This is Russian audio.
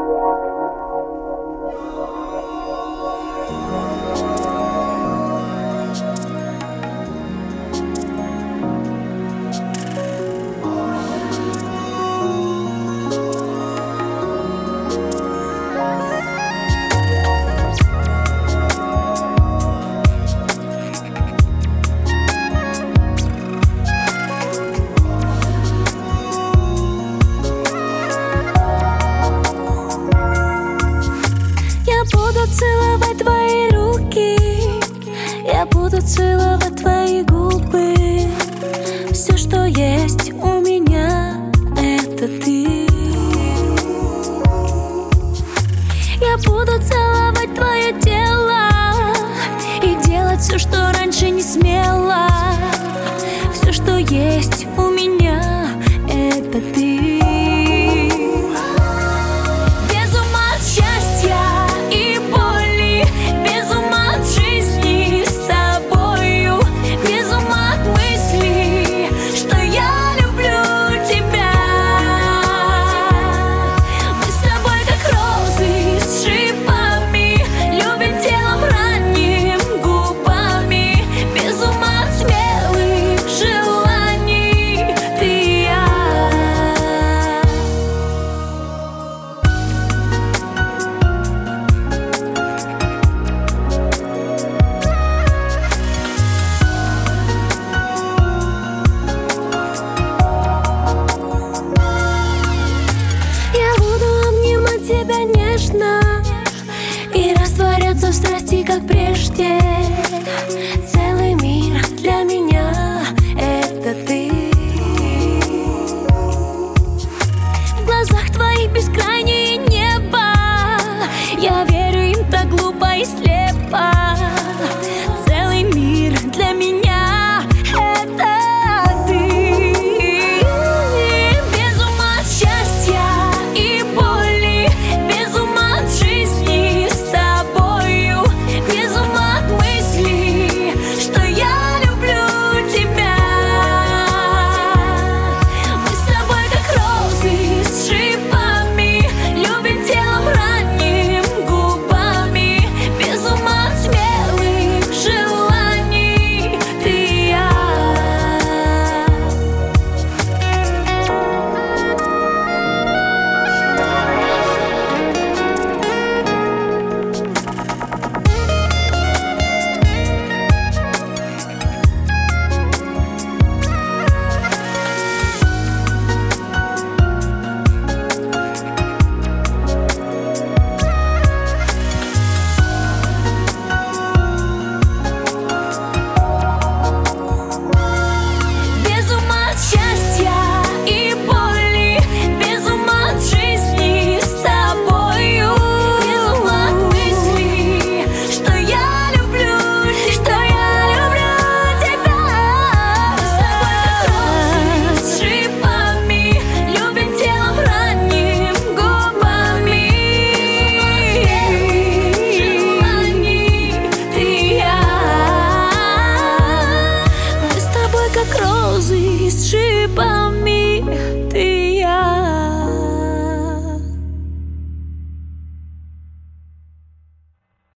Буду целовать твои руки, я буду целовать твои губы. Все, что есть у меня, это ты. Я буду целовать твое тело и делать все, что раньше не смела. Все, что есть у меня, это ты. Тебя нежно и растворяться в страсти, как прежде.